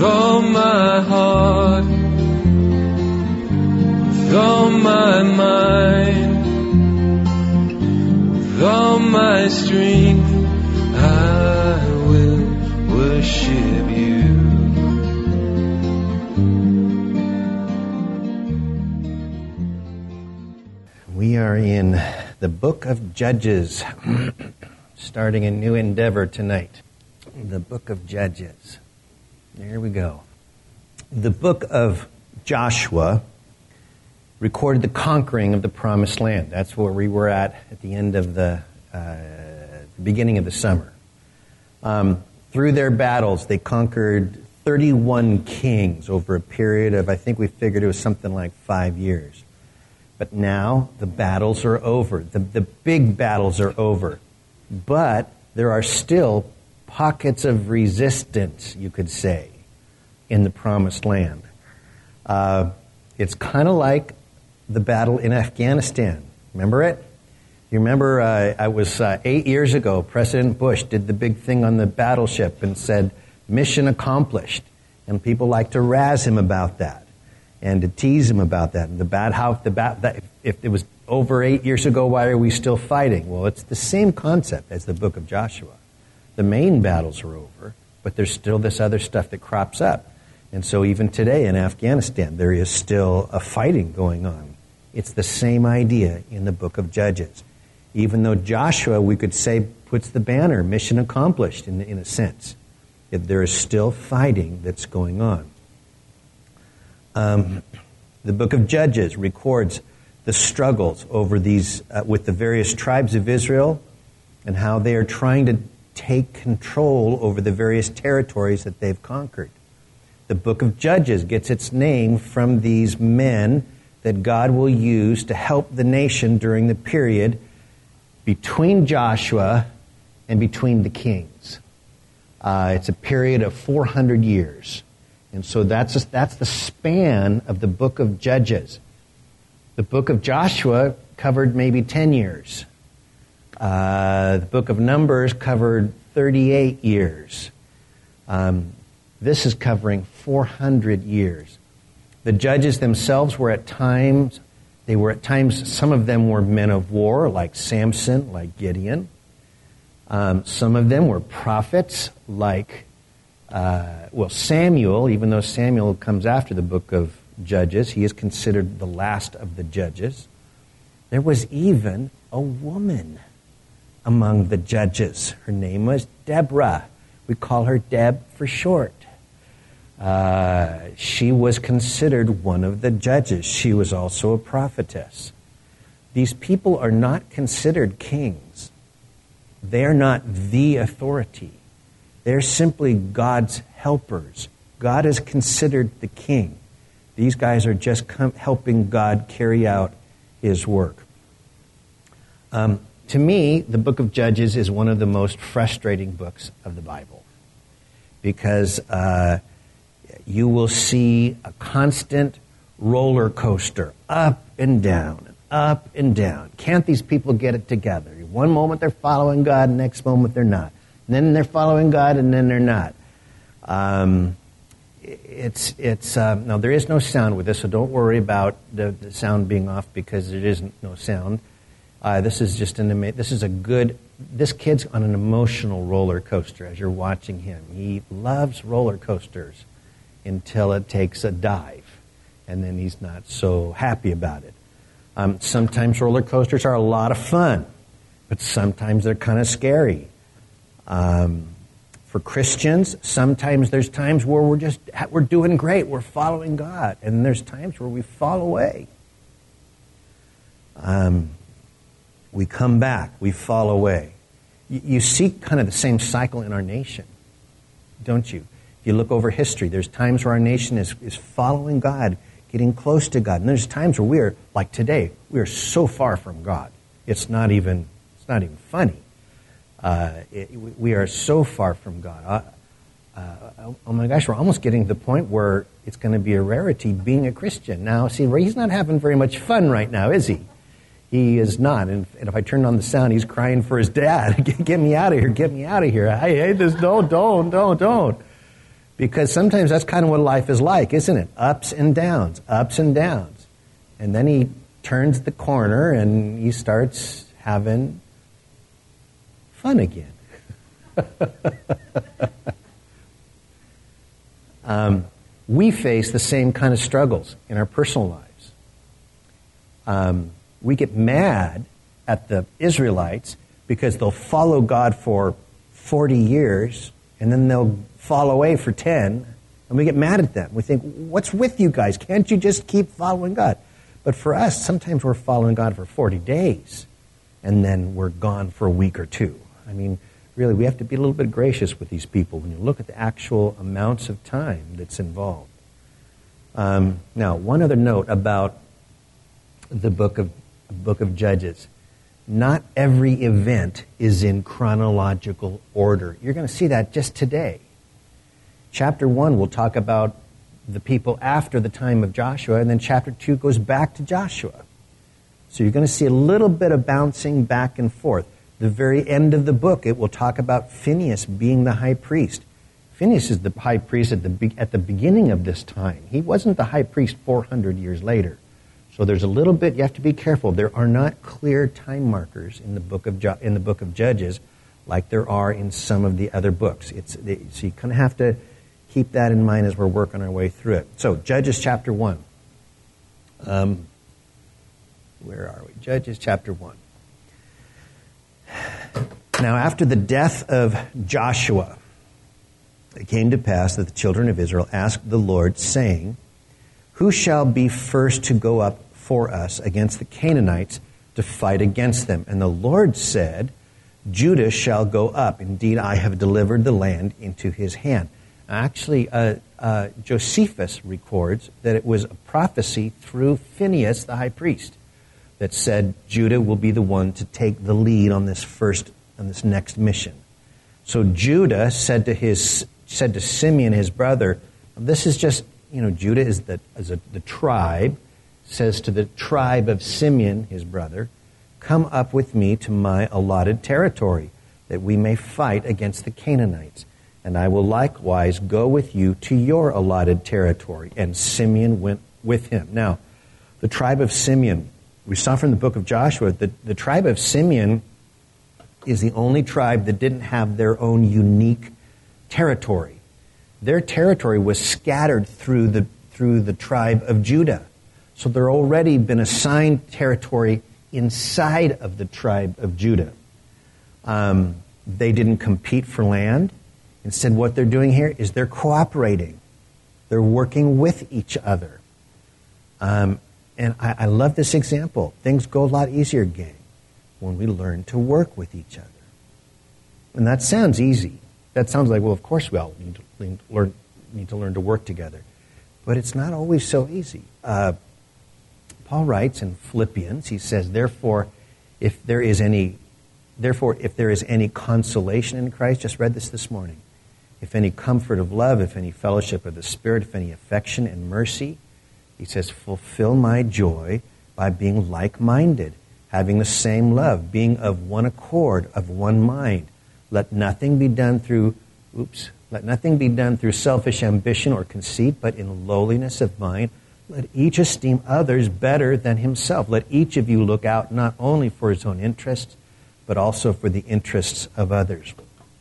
all my heart, with all my mind, with all my strength, I will worship you. We are in the book of Judges, starting a new endeavor tonight. The book of Judges. There we go. The book of Joshua recorded the conquering of the Promised Land. That's where we were at the end of the beginning of the summer. Through their battles, they conquered 31 kings over a period of, I think we figured it was something like 5 years. But now the battles are over. The big battles are over. But there are still pockets of resistance, you could say, in the Promised Land. It's kind of like the battle in Afghanistan. Remember it? You remember I was 8 years ago, President Bush did the big thing on the battleship and said, mission accomplished. And people like to razz him about that and to tease him about that. And if it was over 8 years ago, why are we still fighting? Well, it's the same concept as the book of Joshua. The main battles are over, but there's still this other stuff that crops up. And so even today in Afghanistan, there is still a fighting going on. It's the same idea in the book of Judges. Even though Joshua, we could say, puts the banner, mission accomplished in a sense. There is still fighting that's going on. The book of Judges records the struggles over these, with the various tribes of Israel and how they are trying to take control over the various territories that they've conquered. The book of Judges gets its name from these men that God will use to help the nation during the period between Joshua and between the kings. It's a period of 400 years. And so that's the span of the book of Judges. The book of Joshua covered maybe 10 years. The book of Numbers covered 38 years. This is covering 400 years. The judges themselves were at times, some of them were men of war, like Samson, like Gideon. Some of them were prophets, like, Samuel, even though Samuel comes after the book of Judges, he is considered the last of the judges. There was even a woman among the judges. Her name was Deborah. We call her Deb for short. She was considered one of the judges. She was also a prophetess. These people are not considered kings. They're not the authority. They're simply God's helpers. God is considered the king. These guys are just helping God carry out his work. To me, the book of Judges is one of the most frustrating books of the Bible because you will see a constant roller coaster, up and down, up and down. Can't these people get it together? One moment they're following God, next moment they're not. And then they're following God, and then they're not. No, there is no sound with this, so don't worry about the sound being off because there isn't no sound. This kid's on an emotional roller coaster as you're watching him. He loves roller coasters until it takes a dive, and then he's not so happy about it. Sometimes roller coasters are a lot of fun, but sometimes they're kind of scary. For Christians, sometimes there's times where we're doing great, we're following God, and there's times where we fall away. We come back, we fall away. You see kind of the same cycle in our nation, don't you? If you look over history, there's times where our nation is following God, getting close to God. And there's times where we are, like today, we are so far from God. It's not even funny. We are so far from God. Oh my gosh, we're almost getting to the point where it's going to be a rarity being a Christian. Now, see, he's not having very much fun right now, is he? He is not. And if I turn on the sound, he's crying for his dad. Get me out of here. Get me out of here. I hate this. Don't. Because sometimes that's kind of what life is like, isn't it? Ups and downs, ups and downs. And then he turns the corner and he starts having fun again. We face the same kind of struggles in our personal lives. We get mad at the Israelites because they'll follow God for 40 years and then they'll fall away for 10, and we get mad at them. We think, what's with you guys? Can't you just keep following God? But for us, sometimes we're following God for 40 days, and then we're gone for a week or two. I mean, really, we have to be a little bit gracious with these people when you look at the actual amounts of time that's involved. Now, one other note about the book of Judges. Not every event is in chronological order. You're going to see that just today. Chapter 1 will talk about the people after the time of Joshua, and then chapter 2 goes back to Joshua. So you're going to see a little bit of bouncing back and forth. The very end of the book, it will talk about Phinehas being the high priest. Phinehas is the high priest at the beginning of this time. He wasn't the high priest 400 years later. So there's a little bit, you have to be careful. There are not clear time markers in the book of Judges like there are in some of the other books. So you kind of have to keep that in mind as we're working our way through it. So Judges chapter 1. Where are we? Judges chapter 1. Now after the death of Joshua, it came to pass that the children of Israel asked the Lord, saying, who shall be first to go up for us against the Canaanites to fight against them? And the Lord said, Judah shall go up. Indeed, I have delivered the land into his hand. Actually, Josephus records that it was a prophecy through Phinehas, the high priest, that said Judah will be the one to take the lead on this next mission. So Judah said to Simeon, his brother, this is just, Judah is the tribe, says to the tribe of Simeon, his brother, come up with me to my allotted territory, that we may fight against the Canaanites. And I will likewise go with you to your allotted territory. And Simeon went with him. Now, the tribe of Simeon, we saw from the book of Joshua, that the tribe of Simeon is the only tribe that didn't have their own unique territory. Their territory was scattered through the tribe of Judah. So they're already been assigned territory inside of the tribe of Judah. They didn't compete for land. Instead, what they're doing here is they're cooperating. They're working with each other. And I love this example. Things go a lot easier, gang, when we learn to work with each other. And that sounds easy. That sounds like, well, of course we all need to learn to work together. But it's not always so easy. Paul writes in Philippians, he says, Therefore, if there is any consolation in Christ, just read this morning, if any comfort of love, if any fellowship of the Spirit, if any affection and mercy, he says, fulfill my joy by being like-minded, having the same love, being of one accord, of one mind. Let nothing be done through selfish ambition or conceit, but in lowliness of mind, let each esteem others better than himself. Let each of you look out not only for his own interests, but also for the interests of others.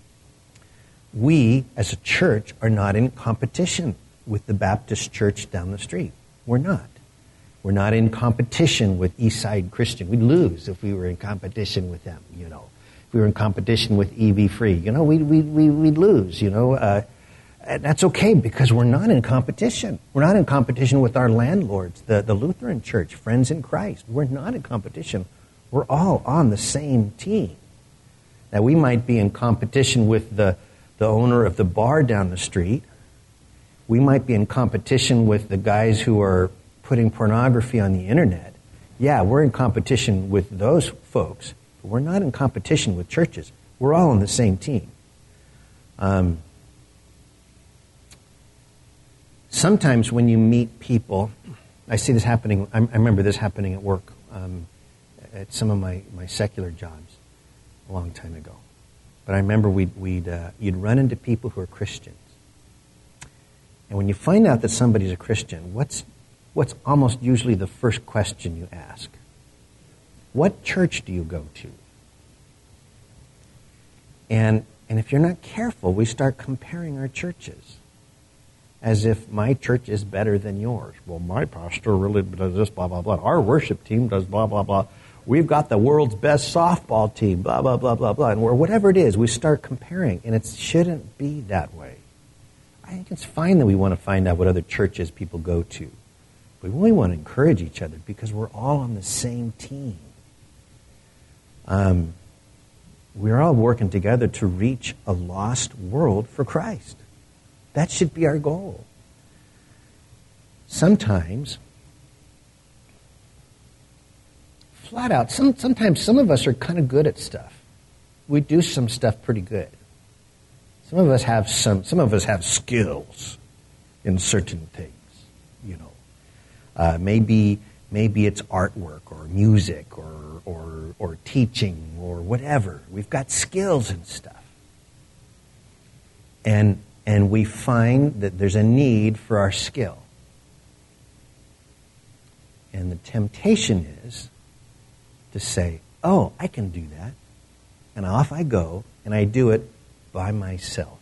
We, as a church, are not in competition with the Baptist church down the street. We're not. We're not in competition with Eastside Christian. We'd lose if we were in competition with them, If we were in competition with EV Free, we'd lose, And that's okay because we're not in competition. We're not in competition with our landlords, the Lutheran Church, Friends in Christ. We're not in competition. We're all on the same team. Now, we might be in competition with the owner of the bar down the street. We might be in competition with the guys who are putting pornography on the internet. Yeah, we're in competition with those folks, but we're not in competition with churches. We're all on the same team. Sometimes when you meet people, I see this happening, I remember this happening at work, at some of my secular jobs a long time ago. But I remember you'd run into people who are Christians. And when you find out that somebody's a Christian, what's almost usually the first question you ask? What church do you go to? And if you're not careful, we start comparing our churches as if my church is better than yours. Well, my pastor really does this, blah, blah, blah. Our worship team does blah, blah, blah. We've got the world's best softball team, blah, blah, blah, blah, blah. And whatever it is, we start comparing, and it shouldn't be that way. I think it's fine that we want to find out what other churches people go to. But we really want to encourage each other because we're all on the same team. We're all working together to reach a lost world for Christ. That should be our goal. Sometimes, flat out, sometimes some of us are kind of good at stuff. We do some stuff pretty good. Some of us have skills in certain things, you know. Maybe it's artwork or music or teaching or whatever. We've got skills and stuff. And we find that there's a need for our skill. And the temptation is to say, oh, I can do that. And off I go, and I do it by myself.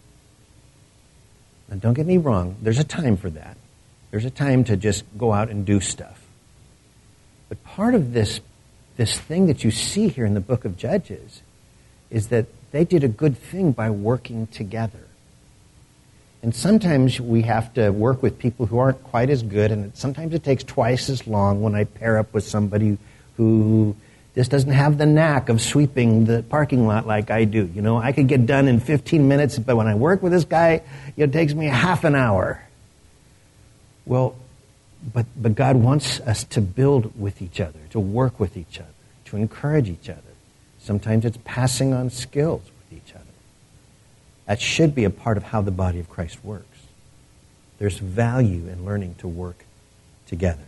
Now, don't get me wrong. There's a time for that. There's a time to just go out and do stuff. But part of this thing that you see here in the book of Judges is that they did a good thing by working together. And sometimes we have to work with people who aren't quite as good, and sometimes it takes twice as long when I pair up with somebody who just doesn't have the knack of sweeping the parking lot like I do. You know, I could get done in 15 minutes, but when I work with this guy, it takes me half an hour. Well, but God wants us to build with each other, to work with each other, to encourage each other. Sometimes it's passing on skills with each other. That should be a part of how the body of Christ works. There's value in learning to work together.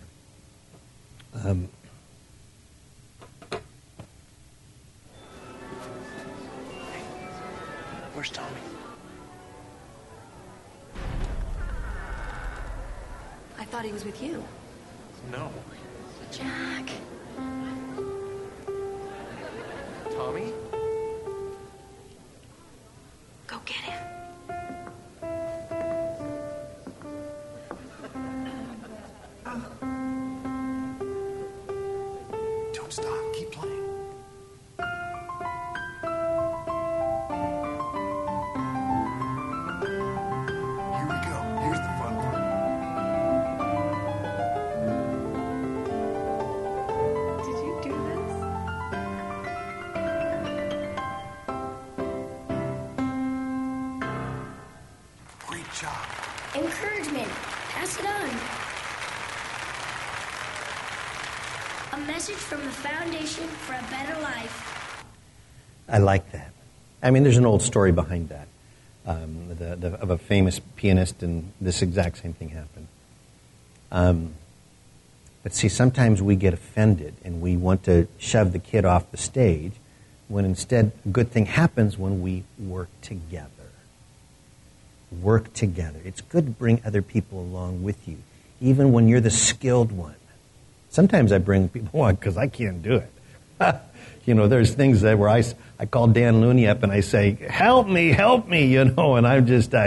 Where's Tommy? I thought he was with you. No. Jack. Tommy? Go get him. Don't stop. Keep playing. Here we go. Here's the fun part. Did you do this? Great job. Encouragement. Pass it on. A message from the Foundation for a Better Life. I like that. I mean, there's an old story behind that of a famous pianist, and this exact same thing happened. But see, sometimes we get offended, and we want to shove the kid off the stage, when instead a good thing happens when we work together. Work together. It's good to bring other people along with you, even when you're the skilled one. Sometimes I bring people on because I can't do it. You know, there's things that where I call Dan Looney up and I say, help me, you know, and I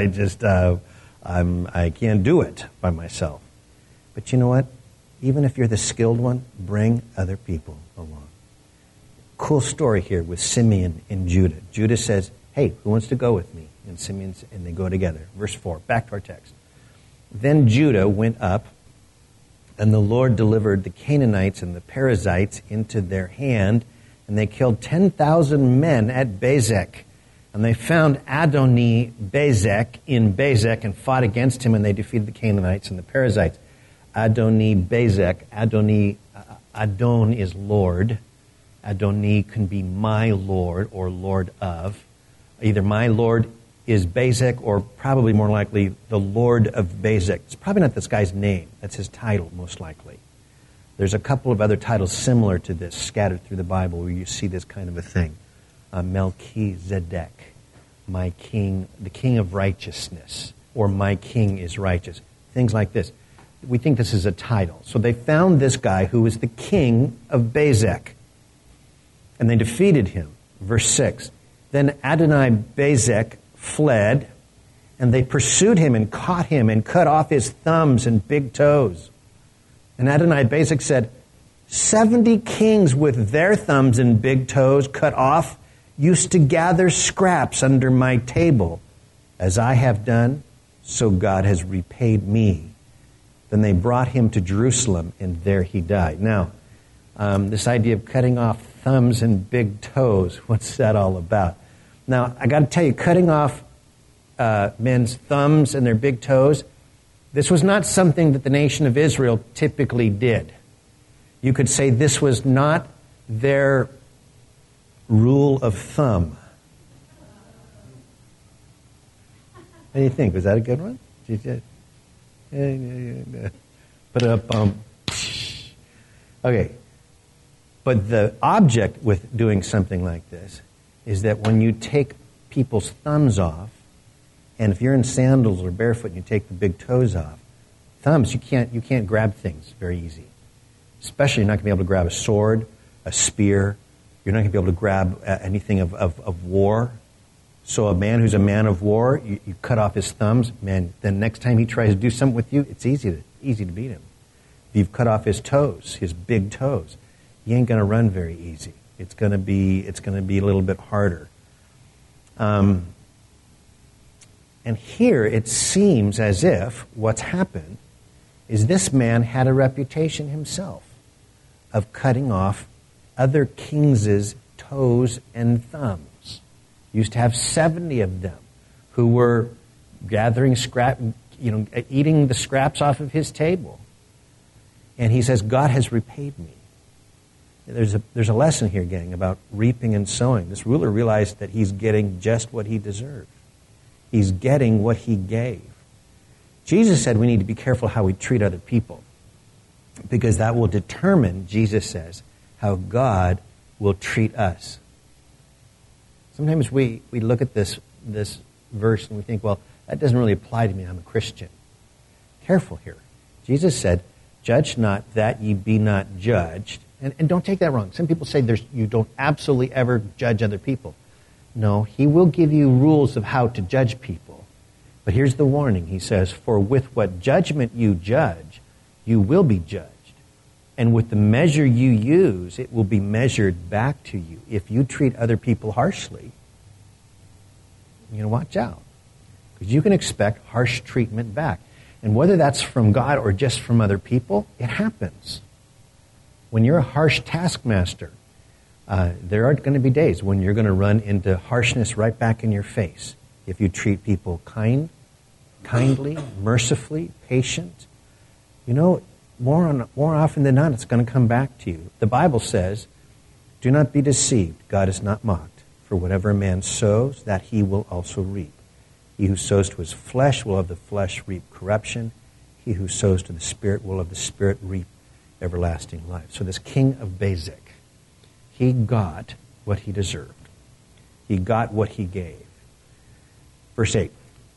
can't do it by myself. But you know what? Even if you're the skilled one, bring other people along. Cool story here with Simeon and Judah. Judah says, hey, who wants to go with me? And Simeon, and they go together. Verse 4, back to our text. Then Judah went up, and the Lord delivered the Canaanites and the Perizzites into their hand, and they killed 10,000 men at Bezek. And they found Adoni-Bezek in Bezek and fought against him, and they defeated the Canaanites and the Perizzites. Adoni-Bezek, Adon is Lord. Adoni can be my Lord or Lord of. Either my Lord is Bezek, or probably more likely the Lord of Bezek. It's probably not this guy's name. That's his title, most likely. There's a couple of other titles similar to this scattered through the Bible where you see this kind of a thing. Melchizedek, my king, the king of righteousness. or my king is righteous. Things like this. We think this is a title. So they found this guy who was the king of Bezek. And they defeated him. Verse 6. Then Adonai-Bezek fled, and they pursued him and caught him and cut off his thumbs and big toes. And Adonai-Bezek said, 70 kings with their thumbs and big toes cut off used to gather scraps under my table. As I have done, so God has repaid me. Then they brought him to Jerusalem, and there he died. Now, this idea of cutting off thumbs and big toes, what's that all about? Now, I got to tell you, cutting off men's thumbs and their big toes, this was not something that the nation of Israel typically did. You could say this was not their rule of thumb. What do you think? Was that a good one? Okay. But the object with doing something like this is that when you take people's thumbs off, and if you're in sandals or barefoot and you take the big toes off, thumbs, you can't grab things very easy. Especially you're not going to be able to grab a sword, a spear. You're not going to be able to grab anything of war. So a man who's a man of war, you cut off his thumbs, man, then next time he tries to do something with you, it's easy to beat him. If you've cut off his toes, his big toes, he ain't going to run very easy. It's going to be a little bit harder. And here it seems as if what's happened is this man had a reputation himself of cutting off other kings' toes and thumbs. He used to have 70 of them who were gathering eating the scraps off of his table. And he says, God has repaid me. There's a lesson here, gang, about reaping and sowing. This ruler realized that he's getting just what he deserved. He's getting what he gave. Jesus said we need to be careful how we treat other people, because that will determine, Jesus says, how God will treat us. Sometimes we look at this verse and we think, well, that doesn't really apply to me. I'm a Christian. Careful here. Jesus said, judge not that ye be not judged. And don't take that wrong. Some people say you don't absolutely ever judge other people. No, he will give you rules of how to judge people. But here's the warning. He says, for with what judgment you judge, you will be judged. And with the measure you use, it will be measured back to you. If you treat other people harshly, watch out. Because you can expect harsh treatment back. And whether that's from God or just from other people, it happens. When you're a harsh taskmaster, there are going to be days when you're going to run into harshness right back in your face. If you treat people kindly, mercifully, patient, more often than not, it's going to come back to you. The Bible says, do not be deceived. God is not mocked. For whatever a man sows, that he will also reap. He who sows to his flesh will of the flesh reap corruption. He who sows to the Spirit will of the Spirit reap everlasting life. So this king of Bezek, he got what he deserved. He got what he gave. Verse 8.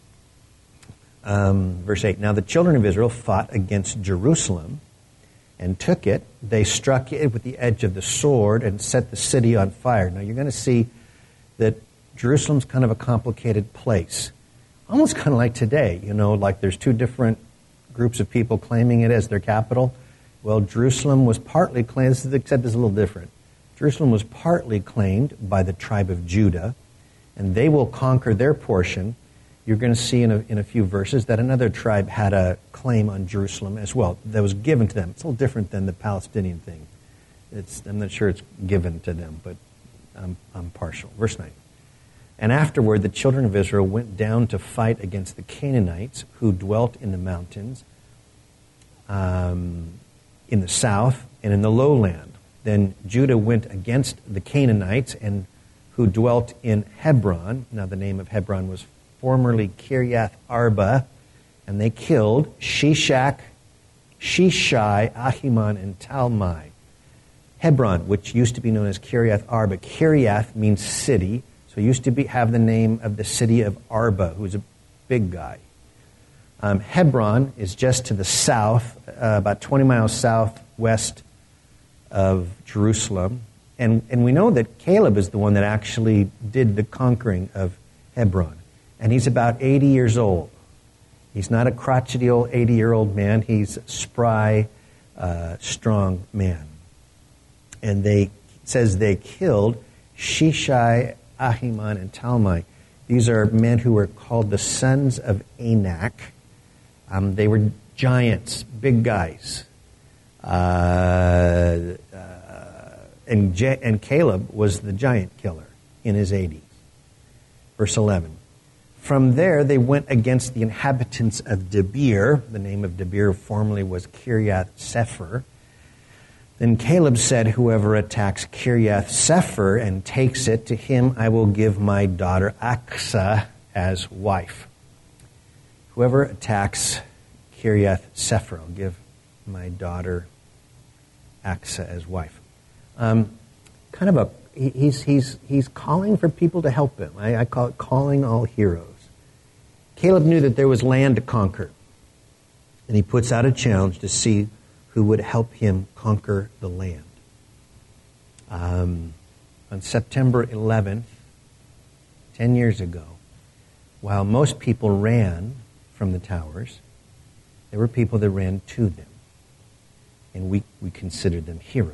Now the children of Israel fought against Jerusalem and took it. They struck it with the edge of the sword and set the city on fire. Now you're going to see that Jerusalem's kind of a complicated place. Almost kind of like today, like there's two different groups of people claiming it as their capital. Well, Jerusalem was partly claimed, except it's a little different. Jerusalem was partly claimed by the tribe of Judah, and they will conquer their portion. You're going to see in a few verses that another tribe had a claim on Jerusalem as well that was given to them. It's a little different than the Palestinian thing. I'm not sure it's given to them, but I'm partial. Verse 9. And afterward, the children of Israel went down to fight against the Canaanites who dwelt in the mountains, in the south and in the lowland. Then Judah went against the Canaanites and who dwelt in Hebron. Now the name of Hebron was formerly Kiriath Arba, and they killed Shishak, Shishai, Ahiman, and Talmai. Hebron, which used to be known as Kiriath Arba. Kiriath means city, so it used to have the name of the city of Arba, who was a big guy. Hebron is just to the south, about 20 miles southwest of Jerusalem. And we know that Caleb is the one that actually did the conquering of Hebron. And he's about 80 years old. He's not a crotchety old 80-year-old man. He's a spry, strong man. And it says they killed Shishai, Ahiman, and Talmai. These are men who were called the sons of Anak. They were giants, big guys. And Caleb was the giant killer in his 80s. Verse 11. From there, they went against the inhabitants of Debir. The name of Debir formerly was Kiriath Sepher. Then Caleb said, whoever attacks Kiriath Sepher and takes it, to him I will give my daughter Aksa as wife. Whoever attacks Kiriath Sepher, I'll give my daughter Aksa as wife. He's calling for people to help him. I call it calling all heroes. Caleb knew that there was land to conquer. And he puts out a challenge to see who would help him conquer the land. On September 11th, 10 years ago, while most people ran from the towers, there were people that ran to them. And we considered them heroes.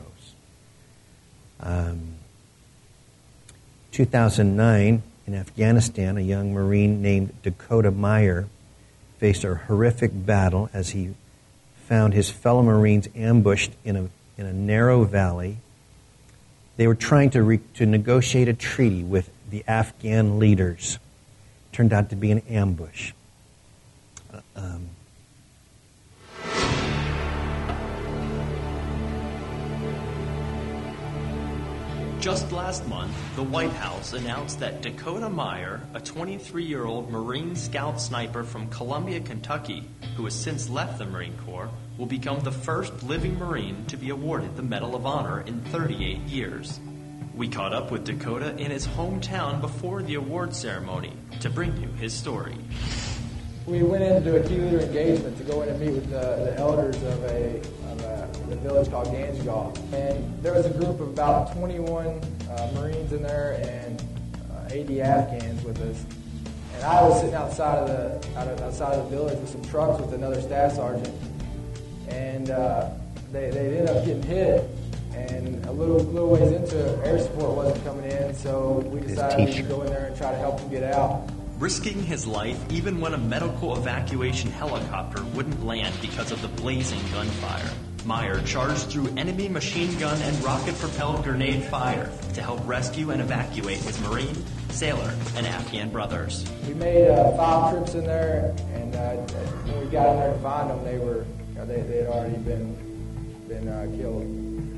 2009, in Afghanistan, a young Marine named Dakota Meyer faced a horrific battle as he found his fellow Marines ambushed in a narrow valley. They were trying to negotiate a treaty with the Afghan leaders. It turned out to be an ambush. Just last month, the White House announced that Dakota Meyer, a 23-year-old Marine Scout sniper from Columbia, Kentucky, who has since left the Marine Corps, will become the first living Marine to be awarded the Medal of Honor in 38 years. We caught up with Dakota in his hometown before the award ceremony to bring you his story. We went in to do a key leader engagement to go in and meet with the elders of a village called Ganjgal. And there was a group of about 21 Marines in there and 80 Afghans with us. And I was sitting outside of the village with some trucks with another staff sergeant. And they ended up getting hit. And a little ways into it, air support wasn't coming in, so we decided to go in there and try to help them get out. Risking his life even when a medical evacuation helicopter wouldn't land because of the blazing gunfire. Meyer charged through enemy machine gun and rocket-propelled grenade fire to help rescue and evacuate his Marine, sailor, and Afghan brothers. We made 5 trips in there, and when we got in there to find them, they had already been killed.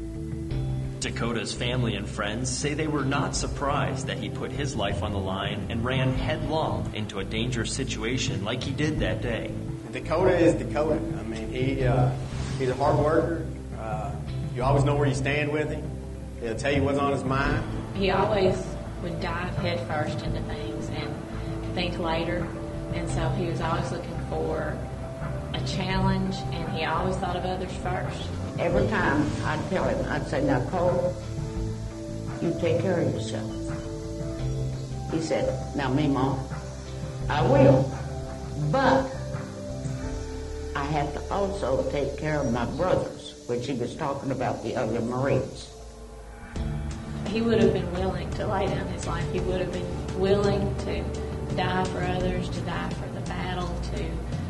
Dakota's family and friends say they were not surprised that he put his life on the line and ran headlong into a dangerous situation like he did that day. Dakota is Dakota. I mean, he's a hard worker. You always know where you stand with him. He'll tell you what's on his mind. He always would dive head first into things and think later. And so he was always looking for a challenge, and he always thought of others first. Every time I'd tell him, I'd say, now, Cole, you take care of yourself. He said, now, Mima, I will. But I have to also take care of my brothers, which he was talking about the other Marines. He would have been willing to lay down his life. He would have been willing to die for others, to die for the battle, to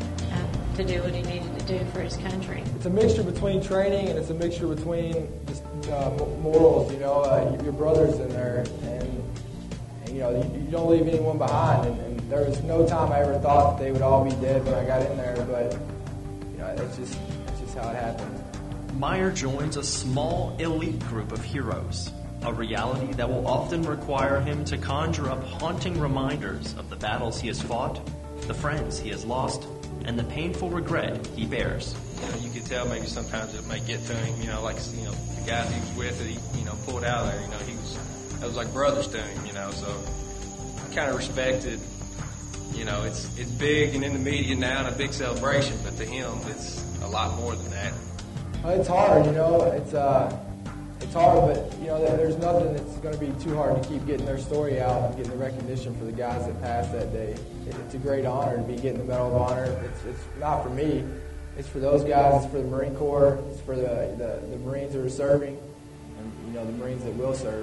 do what he needed to do for his country. It's a mixture between training and it's a mixture between just morals. You know, your brother's in there, and you know you don't leave anyone behind. And there was no time I ever thought that they would all be dead when I got in there, but you know that's just how it happened. Meyer joins a small elite group of heroes, a reality that will often require him to conjure up haunting reminders of the battles he has fought, the friends he has lost, and the painful regret he bears. You know, you could tell maybe sometimes it may get to him, you know, like, you know, the guys he was with that he, you know, pulled out there, you know, that was like brothers to him, you know, so kind of respected You know, it's big and in the media now and a big celebration, but to him, it's a lot more than that. It's hard, you know. It's hard, but you know, there's nothing that's going to be too hard to keep getting their story out and getting the recognition for the guys that passed that day. It's a great honor to be getting the Medal of Honor. It's not for me. It's for those guys. It's for the Marine Corps. It's for the Marines that are serving, and you know, the Marines that will serve.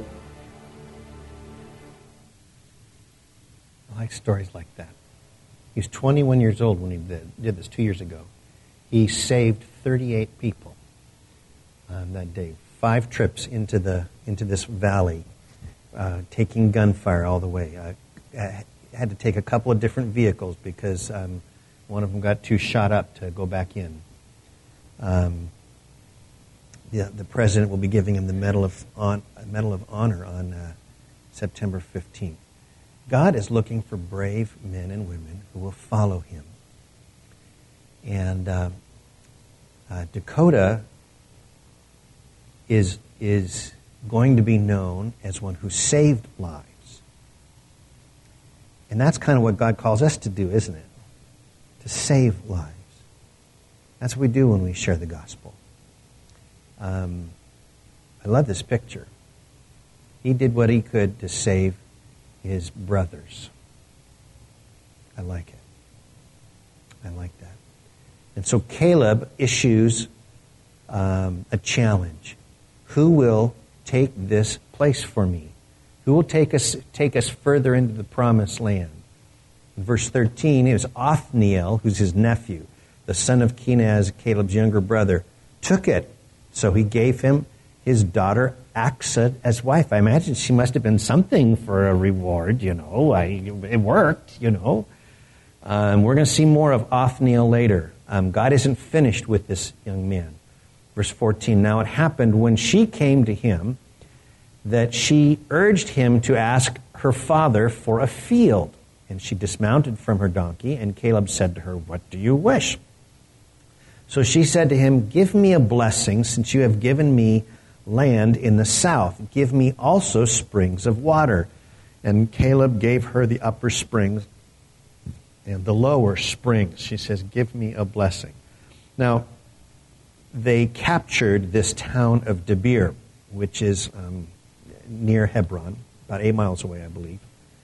I like stories like that. He was 21 years old when he did this 2 years ago. He saved 38 people that day. 5 trips into this valley, taking gunfire all the way. Had to take a couple of different vehicles because one of them got too shot up to go back in. The president will be giving him the Medal of Honor on September 15th. God is looking for brave men and women who will follow him. And Dakota is going to be known as one who saved lives. And that's kind of what God calls us to do, isn't it? To save lives. That's what we do when we share the gospel. I love this picture. He did what he could to save his brothers. I like it. I like that. And so Caleb issues a challenge. Who will take this place for me? Who will take us further into the promised land? In verse 13, it was Othniel, who's his nephew, the son of Kenaz, Caleb's younger brother, took it. So he gave him his daughter Axa as wife. I imagine she must have been something for a reward, you know. It worked, you know. We're going to see more of Othniel later. God isn't finished with this young man. Verse 14, now it happened when she came to him that she urged him to ask her father for a field. And she dismounted from her donkey, and Caleb said to her, what do you wish? So she said to him, give me a blessing, since you have given me land in the south. Give me also springs of water. And Caleb gave her the upper springs and the lower springs. She says, give me a blessing. Now, they captured this town of Debir, which is near Hebron, about 8 miles away, I believe.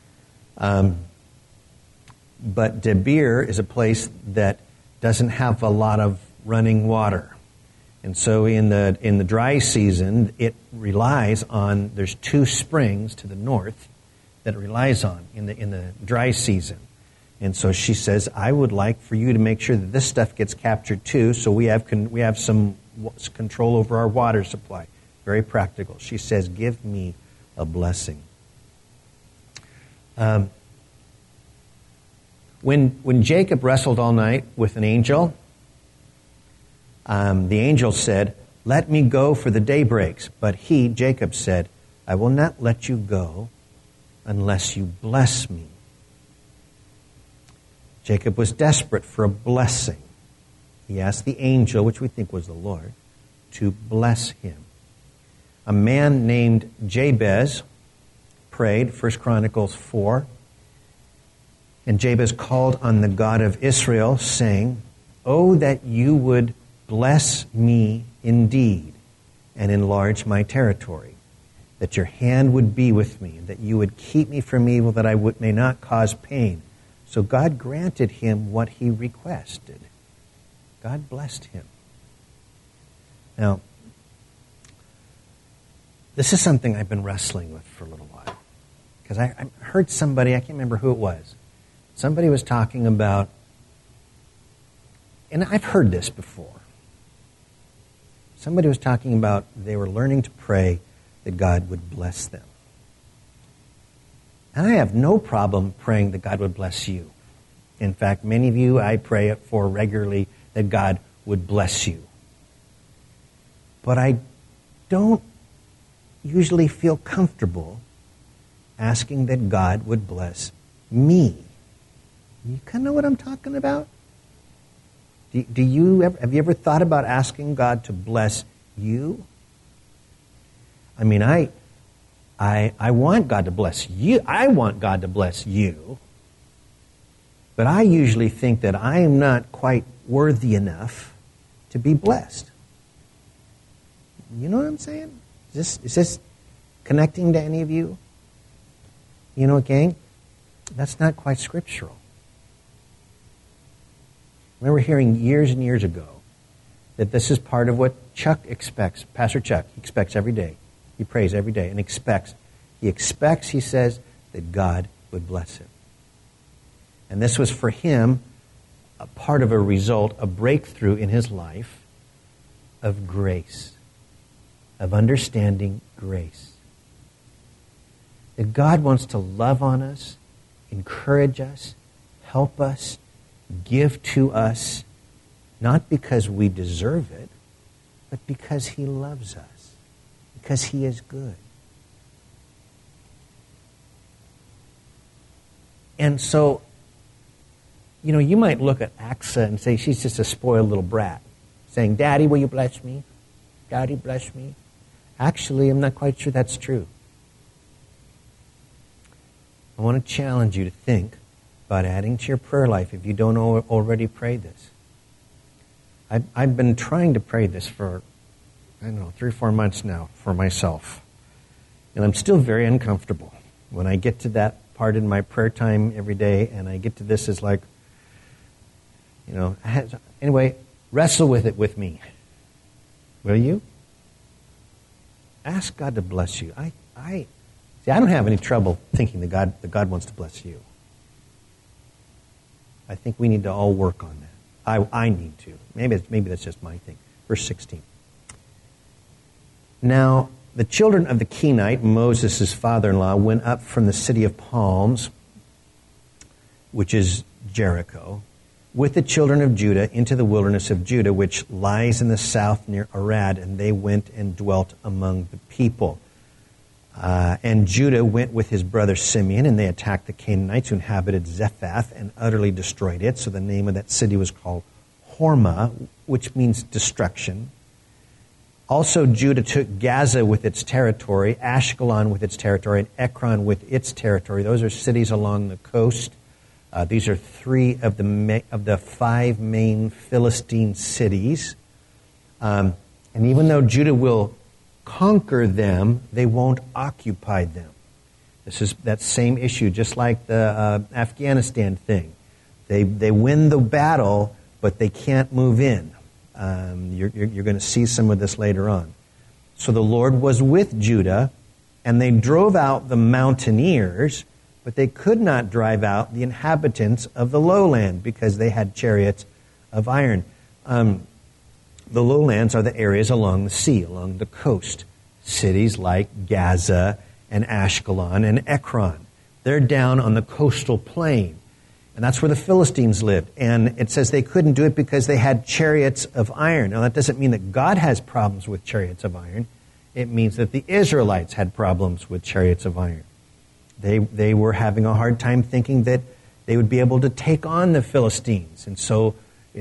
But Debir is a place that doesn't have a lot of running water. And so in the dry season, it relies on, there's 2 springs to the north that it relies on in the dry season. And so she says, I would like for you to make sure that this stuff gets captured too, so we have some control over our water supply. Very practical. She says, give me a blessing. When Jacob wrestled all night with an angel, the angel said, let me go for the day breaks. But he, Jacob, said, I will not let you go unless you bless me. Jacob was desperate for a blessing. He asked the angel, which we think was the Lord, to bless him. A man named Jabez prayed, 1 Chronicles 4. And Jabez called on the God of Israel, saying, oh, that you would bless me indeed and enlarge my territory, that your hand would be with me, and that you would keep me from evil, that I may not cause pain. So God granted him what he requested. God blessed him. Now, this is something I've been wrestling with for a little while. Because I heard somebody, I can't remember who it was, somebody was talking about, and I've heard this before. Somebody was talking about they were learning to pray that God would bless them. And I have no problem praying that God would bless you. In fact, many of you I pray for regularly that God would bless you. But I don't usually feel comfortable asking that God would bless me. You kind of know what I'm talking about? Have you ever thought about asking God to bless you? I mean, I want God to bless you. I want God to bless you. But I usually think that I am not quite worthy enough to be blessed. You know what I'm saying? Is this connecting to any of you? You know what, gang? That's not quite scriptural. I remember hearing years and years ago that this is part of what Chuck expects. Pastor Chuck, he expects every day. He prays every day and he says, that God would bless him. And this was for him a part of a result, a breakthrough in his life of grace, of understanding grace. That God wants to love on us, encourage us, help us, give to us, not because we deserve it, but because he loves us, because he is good. And so, you know, you might look at Axa and say she's just a spoiled little brat, saying, Daddy, will you bless me? Daddy, bless me. Actually, I'm not quite sure that's true. I want to challenge you to think about adding to your prayer life if you don't already pray this. I've been trying to pray this for, 3 or 4 months now for myself. And I'm still very uncomfortable. When I get to that part in my prayer time every day and I get to this, it's like, anyway, wrestle with it with me. Will you? Ask God to bless you. I don't have any trouble thinking that God wants to bless you. I think we need to all work on that. I need to. Maybe that's just my thing. Verse 16. Now, the children of the Kenite, Moses' father-in-law, went up from the city of palms, which is Jericho, with the children of Judah into the wilderness of Judah, which lies in the south near Arad, and they went and dwelt among the people. And Judah went with his brother Simeon, and they attacked the Canaanites who inhabited Zephath and utterly destroyed it. So the name of that city was called Hormah, which means destruction. Also, Judah took Gaza with its territory, Ashkelon with its territory, and Ekron with its territory. Those are cities along the coast. These are 3 of the 5 main Philistine cities. And even though Judah will conquer them, they won't occupy them. This is that same issue, just like the Afghanistan thing. They win the battle, but they can't move in. You're going to see some of this later on. So the Lord was with Judah, and they drove out the mountaineers, but they could not drive out the inhabitants of the lowland because they had chariots of iron. The lowlands are the areas along the sea, along the coast. Cities like Gaza and Ashkelon and Ekron. They're down on the coastal plain. And that's where the Philistines lived. And it says they couldn't do it because they had chariots of iron. Now, that doesn't mean that God has problems with chariots of iron. It means that the Israelites had problems with chariots of iron. They were having a hard time thinking that they would be able to take on the Philistines. And so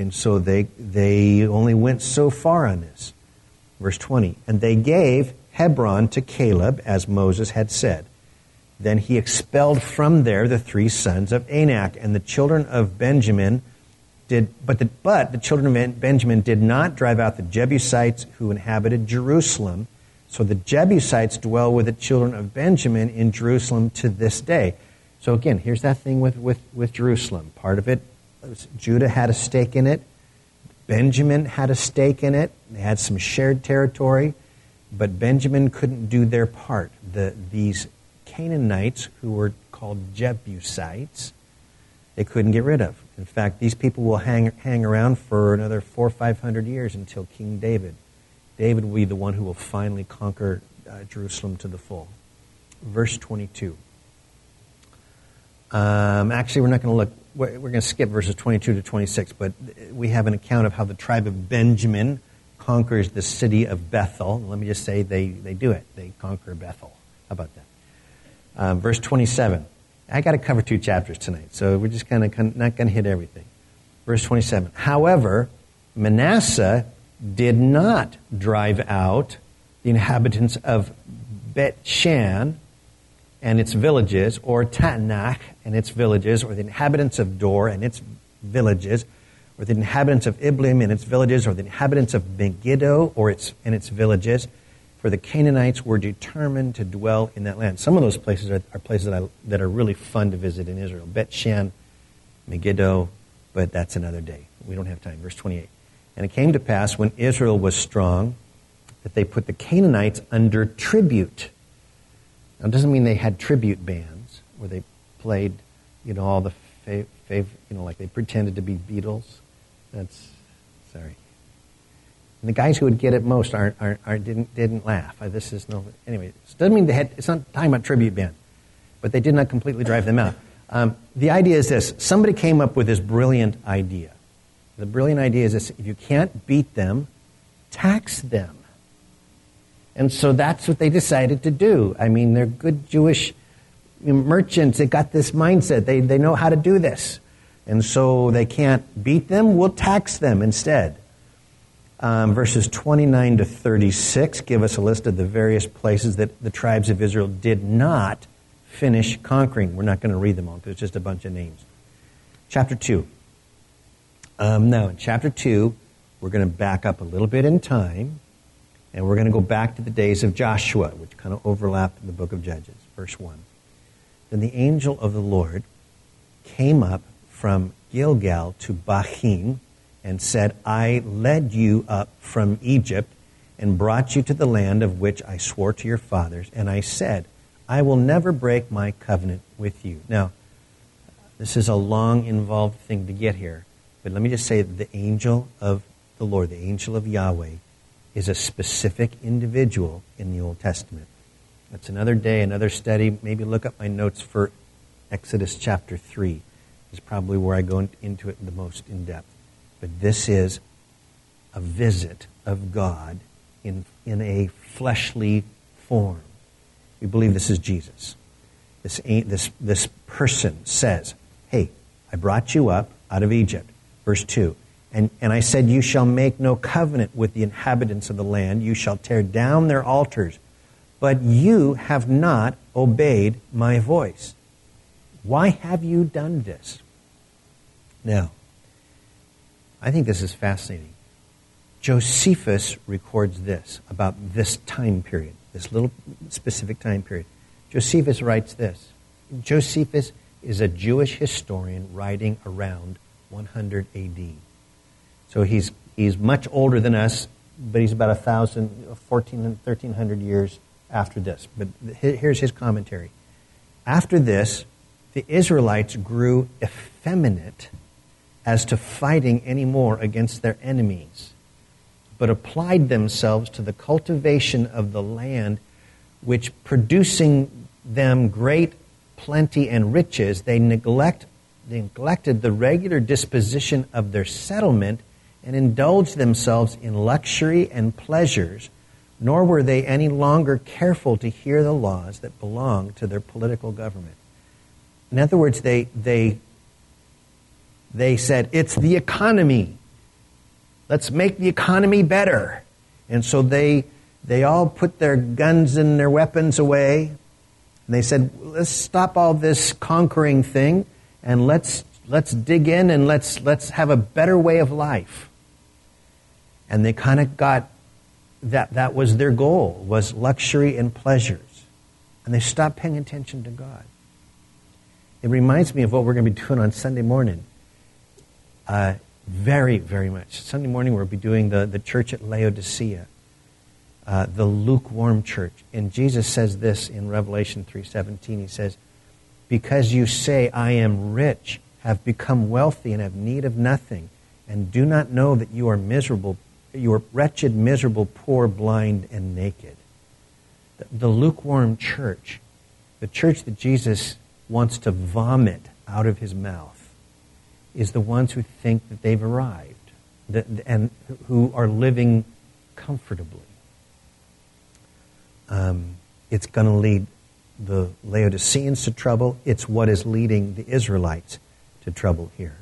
they only went so far on this. Verse 20, and they gave Hebron to Caleb, as Moses had said. Then he expelled from there the 3 sons of Anak, and the children of Benjamin but the children of Benjamin did not drive out the Jebusites who inhabited Jerusalem. So the Jebusites dwell with the children of Benjamin in Jerusalem to this day. So again, here's that thing with Jerusalem. Part of it, Judah had a stake in it. Benjamin had a stake in it. They had some shared territory, but Benjamin couldn't do their part. These Canaanites, who were called Jebusites, they couldn't get rid of. In fact, these people will hang around for another 400 or 500 years until King David. David will be the one who will finally conquer Jerusalem to the full. Verse 22. Actually, we're not going to look. We're going to skip verses 22 to 26, but we have an account of how the tribe of Benjamin conquers the city of Bethel. Let me just say they do it. They conquer Bethel. How about that? Verse 27. I got to cover 2 chapters tonight, so we're just not going to hit everything. Verse 27. However, Manasseh did not drive out the inhabitants of Bet-Shan and its villages, or Taanach and its villages, or the inhabitants of Dor and its villages, or the inhabitants of Iblim and its villages, or the inhabitants of Megiddo and its villages, for the Canaanites were determined to dwell in that land. Some of those places are places that are really fun to visit in Israel. Bet-Shan, Megiddo, but that's another day. We don't have time. Verse 28. And it came to pass when Israel was strong that they put the Canaanites under tribute. Now, it doesn't mean they had tribute bands where they played, all the like they pretended to be Beatles. Sorry. And the guys who would get it most didn't laugh. Anyway. It doesn't mean it's not talking about tribute band, but they did not completely drive them out. The idea is this: somebody came up with this brilliant idea. The brilliant idea is this: if you can't beat them, tax them. And so that's what they decided to do. I mean, they're good Jewish merchants. They got this mindset. They know how to do this. And so they can't beat them, we'll tax them instead. Verses 29 to 36 give us a list of the various places that the tribes of Israel did not finish conquering. We're not going to read them all because it's just a bunch of names. Chapter 2. Now, in chapter 2, we're going to back up a little bit in time, and we're going to go back to the days of Joshua, which kind of overlap the book of Judges. Verse 1. Then the angel of the Lord came up from Gilgal to Bachim and said, I led you up from Egypt and brought you to the land of which I swore to your fathers. And I said, I will never break my covenant with you. Now, this is a long, involved thing to get here. But let me just say that the angel of the Lord, the angel of Yahweh, is a specific individual in the Old Testament. That's another day, another study. Maybe look up my notes for Exodus chapter 3. Is probably where I go into it the most in depth. But this is a visit of God in a fleshly form. We believe this is Jesus. This person says, hey, I brought you up out of Egypt. Verse 2. And I said, you shall make no covenant with the inhabitants of the land. You shall tear down their altars. But you have not obeyed my voice. Why have you done this? Now, I think this is fascinating. Josephus records this about this time period, this little specific time period. Josephus writes this. Josephus is a Jewish historian writing around 100 A.D. So he's much older than us, but he's about 1,300 years after this. But here's his commentary. After this, the Israelites grew effeminate as to fighting any more against their enemies, but applied themselves to the cultivation of the land, which producing them great plenty and riches, they neglected the regular disposition of their settlement and indulged themselves in luxury and pleasures, nor were they any longer careful to hear the laws that belonged to their political government. In other words, they said, it's the economy. Let's make the economy better. And so they all put their guns and their weapons away. And they said, let's stop all this conquering thing and let's dig in and let's have a better way of life. And they kind of got that was their goal, was luxury and pleasures. And they stopped paying attention to God. It reminds me of what we're going to be doing on Sunday morning. Very, very much. Sunday morning we'll be doing the church at Laodicea, the lukewarm church. And Jesus says this in Revelation 3:17. He says, because you say, I am rich, have become wealthy, and have need of nothing, and do not know that you are miserable, you are wretched, miserable, poor, blind, and naked. The lukewarm church, the church that Jesus wants to vomit out of his mouth, is the ones who think that they've arrived and who are living comfortably. It's going to lead the Laodiceans to trouble. It's what is leading the Israelites to trouble here.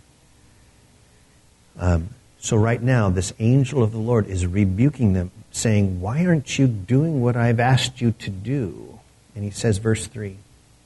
So right now, this angel of the Lord is rebuking them, saying, why aren't you doing what I've asked you to do? And he says, verse 3,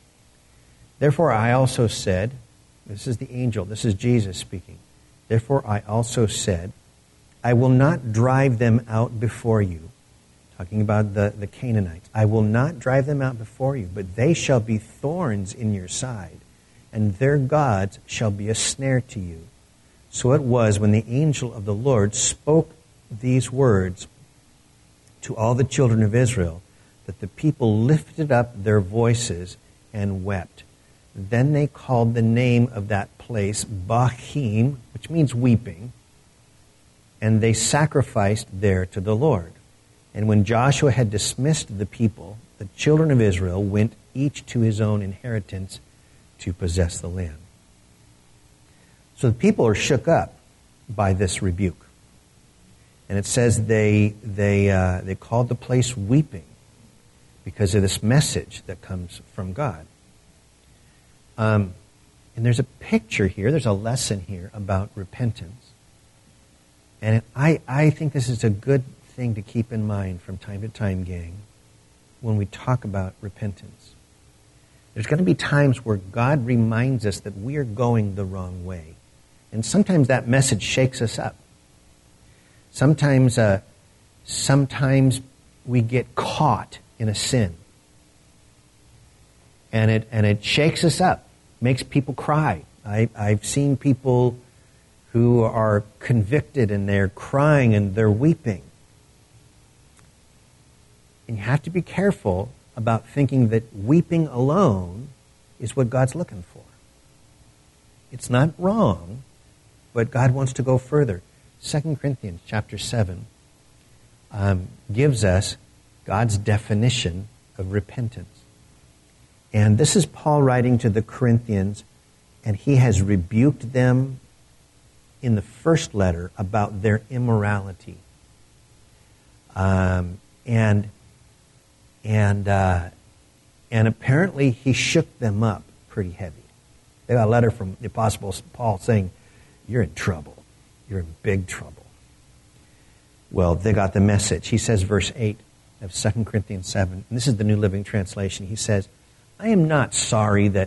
Therefore I also said, this is the angel, this is Jesus speaking. Therefore I also said, I will not drive them out before you. Talking about the Canaanites. I will not drive them out before you, but they shall be thorns in your side, and their gods shall be a snare to you. So it was when the angel of the Lord spoke these words to all the children of Israel, that the people lifted up their voices and wept. Then they called the name of that place Bochim, which means weeping, and they sacrificed there to the Lord. And when Joshua had dismissed the people, the children of Israel went each to his own inheritance to possess the land. So the people are shook up by this rebuke. And it says they called the place weeping because of this message that comes from God. And there's a picture here, there's a lesson here about repentance. And I think this is a good thing to keep in mind from time to time, gang, when we talk about repentance. There's going to be times where God reminds us that we are going the wrong way. And sometimes that message shakes us up. Sometimes we get caught in a sin. And it shakes us up, makes people cry. I've seen people who are convicted and they're crying and they're weeping. And you have to be careful about thinking that weeping alone is what God's looking for. It's not wrong, but God wants to go further. 2 Corinthians chapter 7 gives us God's definition of repentance. And this is Paul writing to the Corinthians, and he has rebuked them in the first letter about their immorality. And apparently he shook them up pretty heavy. They got a letter from the Apostle Paul saying, you're in trouble. You're in big trouble. Well, they got the message. He says, verse 8 of 2 Corinthians 7, and this is the New Living Translation. He says, I am not sorry that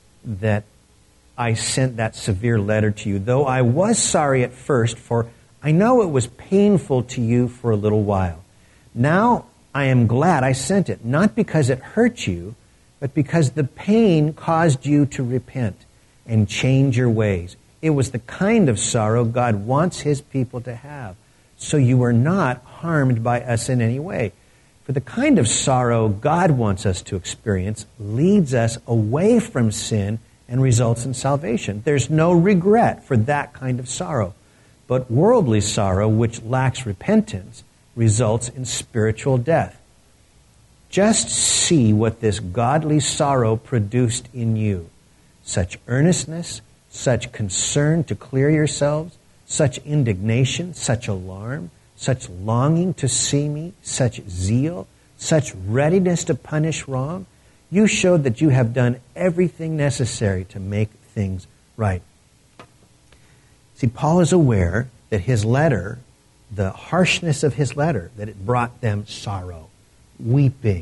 I sent that severe letter to you, though I was sorry at first, for I know it was painful to you for a little while. Now I am glad I sent it, not because it hurt you, but because the pain caused you to repent and change your ways. It was the kind of sorrow God wants His people to have, so you are not harmed by us in any way. For the kind of sorrow God wants us to experience leads us away from sin and results in salvation. There's no regret for that kind of sorrow. But worldly sorrow, which lacks repentance, results in spiritual death. Just see what this godly sorrow produced in you. Such earnestness, such concern to clear yourselves, such indignation, such alarm, such longing to see me, such zeal, such readiness to punish wrong. You showed that you have done everything necessary to make things right. See, Paul is aware that his letter, the harshness of his letter, that it brought them sorrow, weeping.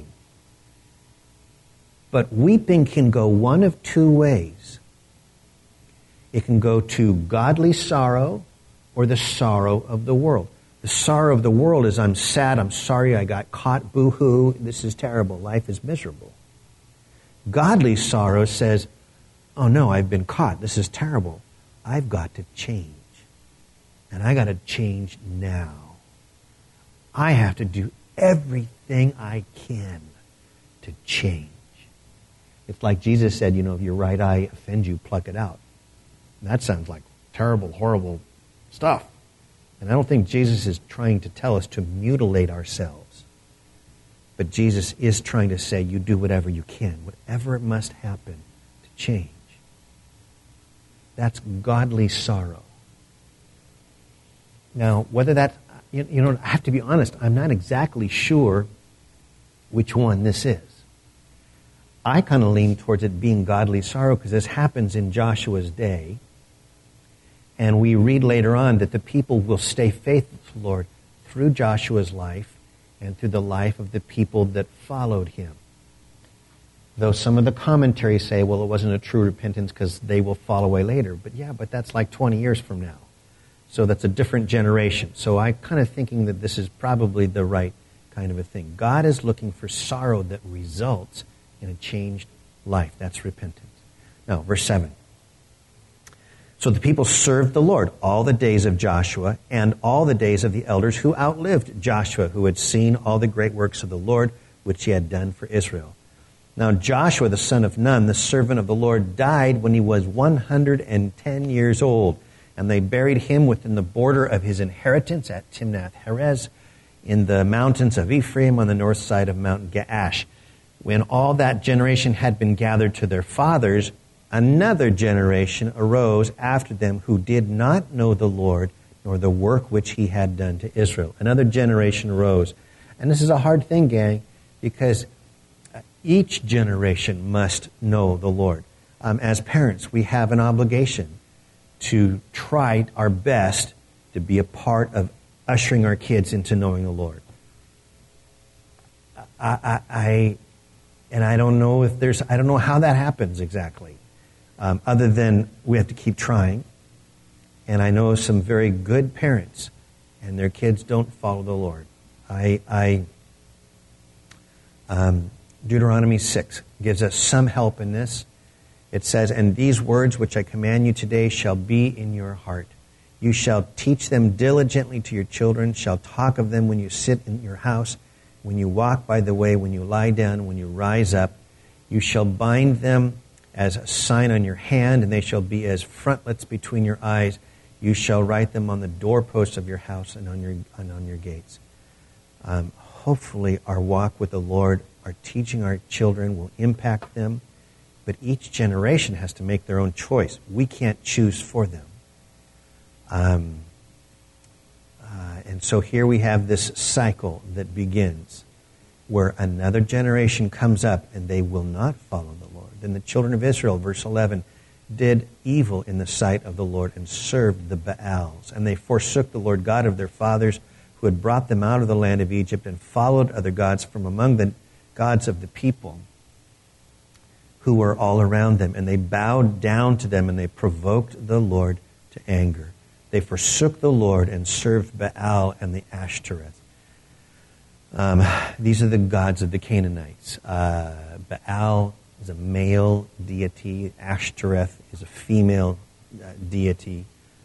But weeping can go one of two ways. It can go to godly sorrow or the sorrow of the world. The sorrow of the world is, I'm sad, I'm sorry, I got caught, boo-hoo, this is terrible, life is miserable. Godly sorrow says, oh no, I've been caught, this is terrible. I've got to change. And I got to change now. I have to do everything I can to change. It's like Jesus said, if your right eye offends you, pluck it out. And that sounds like terrible, horrible stuff. And I don't think Jesus is trying to tell us to mutilate ourselves. But Jesus is trying to say, you do whatever you can, whatever it must happen to change. That's godly sorrow. Now, whether that, I have to be honest, I'm not exactly sure which one this is. I kind of lean towards it being godly sorrow because this happens in Joshua's day. And we read later on that the people will stay faithful to the Lord through Joshua's life and through the life of the people that followed him. Though some of the commentaries say, well, it wasn't a true repentance because they will fall away later. But that's like 20 years from now. So that's a different generation. So I'm kind of thinking that this is probably the right kind of a thing. God is looking for sorrow that results in a changed life. That's repentance. Now, verse 7. So the people served the Lord all the days of Joshua and all the days of the elders who outlived Joshua, who had seen all the great works of the Lord, which he had done for Israel. Now Joshua, the son of Nun, the servant of the Lord, died when he was 110 years old. And they buried him within the border of his inheritance at Timnath-Heres in the mountains of Ephraim on the north side of Mount Gaash. When all that generation had been gathered to their fathers, another generation arose after them who did not know the Lord nor the work which he had done to Israel. Another generation arose. And this is a hard thing, gang, because each generation must know the Lord. As parents, we have an obligation to try our best to be a part of ushering our kids into knowing the Lord. I don't know I don't know how that happens exactly, other than we have to keep trying. And I know some very good parents, and their kids don't follow the Lord. Deuteronomy 6 gives us some help in this. It says, "And these words which I command you today shall be in your heart. You shall teach them diligently to your children, shall talk of them when you sit in your house, when you walk by the way, when you lie down, when you rise up. You shall bind them as a sign on your hand, and they shall be as frontlets between your eyes. You shall write them on the doorposts of your house and on your gates." Hopefully our walk with the Lord, our teaching our children will impact them. But each generation has to make their own choice. We can't choose for them. And so here we have this cycle that begins where another generation comes up and they will not follow the Lord. Then the children of Israel, verse 11, did evil in the sight of the Lord and served the Baals. And they forsook the Lord God of their fathers who had brought them out of the land of Egypt and followed other gods from among the gods of the people who were all around them. And they bowed down to them and they provoked the Lord to anger. They forsook the Lord and served Baal and the Ashtoreth. These are the gods of the Canaanites. Baal is a male deity. Ashtoreth is a female deity.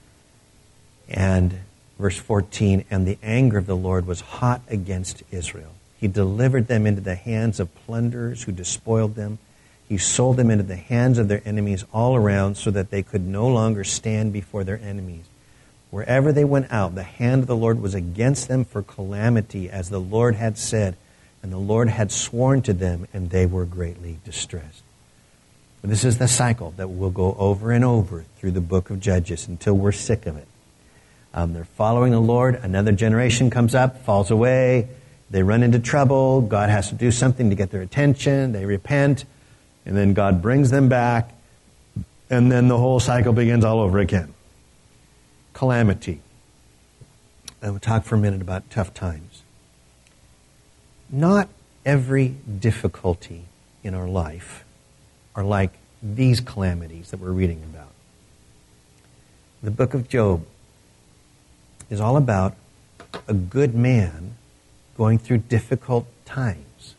And verse 14, "And the anger of the Lord was hot against Israel. He delivered them into the hands of plunderers who despoiled them. He sold them into the hands of their enemies all around so that they could no longer stand before their enemies. Wherever they went out, the hand of the Lord was against them for calamity, as the Lord had said, and the Lord had sworn to them, and they were greatly distressed." This is the cycle that will go over and over through the book of Judges until we're sick of it. They're following the Lord. Another generation comes up, falls away. They run into trouble. God has to do something to get their attention. They repent. And then God brings them back. And then the whole cycle begins all over again. Calamity. I will talk for a minute about tough times. Not every difficulty in our life are like these calamities that we're reading about. The book of Job is all about a good man going through difficult times.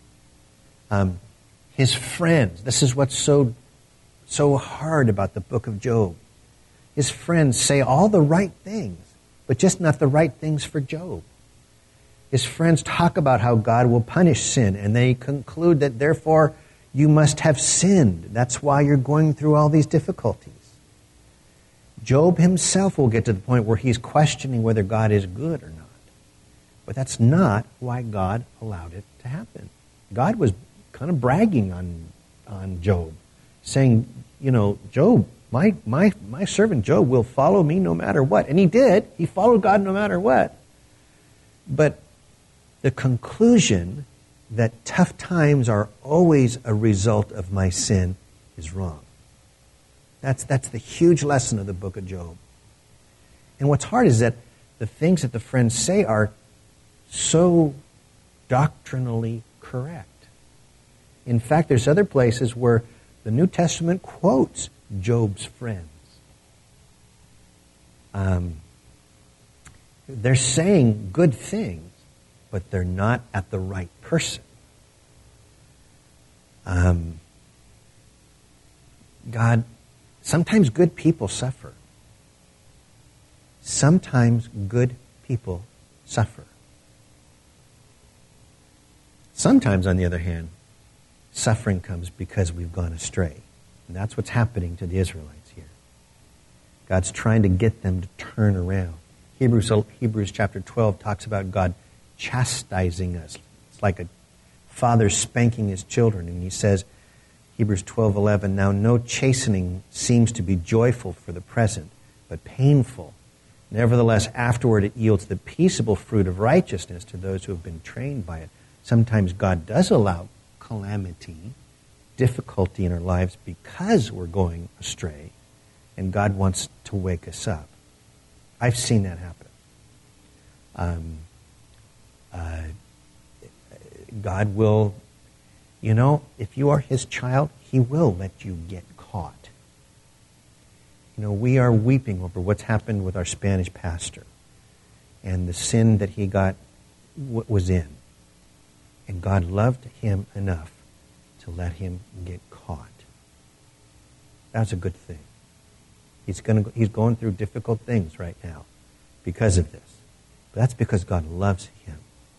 His friends, this is what's so hard about the book of Job. His friends say all the right things, but just not the right things for Job. His friends talk about how God will punish sin, and they conclude that therefore you must have sinned. That's why you're going through all these difficulties. Job himself will get to the point where he's questioning whether God is good or not. But that's not why God allowed it to happen. God was kind of bragging on Job, saying, Job, my servant Job will follow me no matter what. And he did. He followed God no matter what. But the conclusion that tough times are always a result of my sin is wrong. That's the huge lesson of the book of Job. And what's hard is that the things that the friends say are so doctrinally correct. In fact, there's other places where the New Testament quotes Job's friends. They're saying good things, but they're not at the right person. God, sometimes good people suffer. Sometimes good people suffer. Sometimes, on the other hand, suffering comes because we've gone astray. And that's what's happening to the Israelites here. God's trying to get them to turn around. Hebrews chapter 12 talks about God chastising us. It's like a father spanking his children. And he says, Hebrews 12:11, now no chastening seems to be joyful for the present, but painful. Nevertheless, afterward it yields the peaceable fruit of righteousness to those who have been trained by it. Sometimes God does allow calamity, difficulty in our lives because we're going astray, and God wants to wake us up. I've seen that happen. God will, if you are His child, He will let you get caught. We are weeping over what's happened with our Spanish pastor and the sin that he was in. And God loved him enough to let him get caught. That's a good thing. He's going through difficult things right now because of this. But that's because God loves him.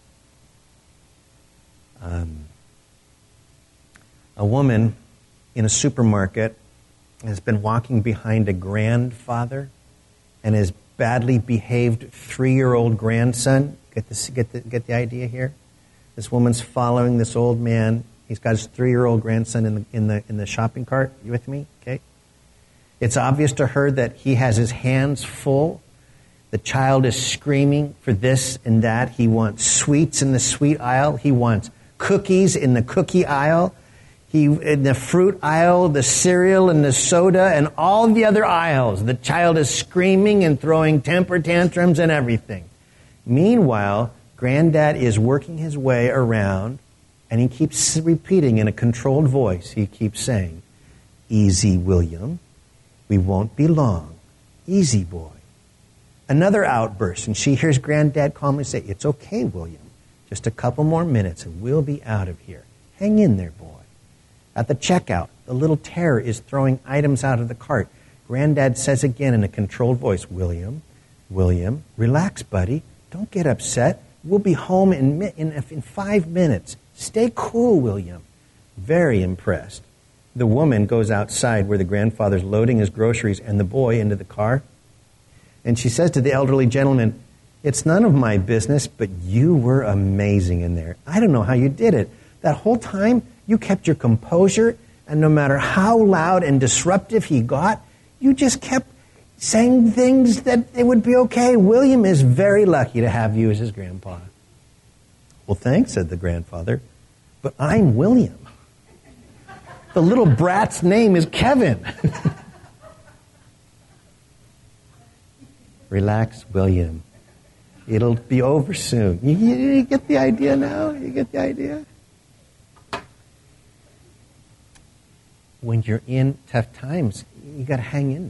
A woman in a supermarket has been walking behind a grandfather and his badly behaved 3-year-old grandson. Get the idea here? This woman's following this old man. He's got his 3-year-old grandson in the shopping cart. You with me? Okay. It's obvious to her that he has his hands full. The child is screaming for this and that. He wants sweets in the sweet aisle. He wants cookies in the cookie aisle. In the fruit aisle, the cereal and the soda, and all the other aisles. The child is screaming and throwing temper tantrums and everything. Meanwhile, Granddad is working his way around, and he keeps repeating in a controlled voice. He keeps saying, easy, William. We won't be long. Easy, boy. Another outburst, and she hears Granddad calmly say, it's okay, William. Just a couple more minutes, and we'll be out of here. Hang in there, boy. At the checkout, the little terror is throwing items out of the cart. Granddad says again in a controlled voice, William, relax, buddy. Don't get upset. We'll be home in 5 minutes. Stay cool, William. Very impressed. The woman goes outside where the grandfather's loading his groceries and the boy into the car. And she says to the elderly gentleman, it's none of my business, but you were amazing in there. I don't know how you did it. That whole time, you kept your composure, and no matter how loud and disruptive he got, you just kept saying things that it would be okay. William is very lucky to have you as his grandpa. Well, thanks, said the grandfather, but I'm William. The little brat's name is Kevin. Relax, William. It'll be over soon. You get the idea now? You get the idea? When you're in tough times, you got to hang in